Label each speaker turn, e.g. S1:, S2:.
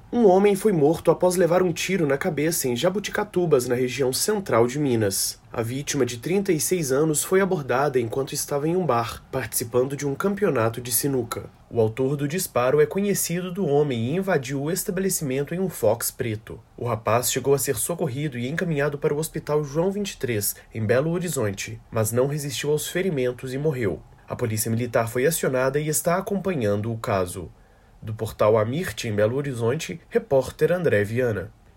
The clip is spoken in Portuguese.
S1: Um homem foi morto após levar um tiro na cabeça em Jabuticatubas, na região central de Minas. A vítima, de 36 anos, foi abordada enquanto estava em um bar, participando de um campeonato de sinuca. O autor do disparo é conhecido do homem e invadiu o estabelecimento em um Fox preto. O rapaz chegou a ser socorrido e encaminhado para o Hospital João 23, em Belo Horizonte, mas não resistiu aos ferimentos e morreu. A polícia militar foi acionada e está acompanhando o caso. Do portal Amirte, em Belo Horizonte, repórter André Viana.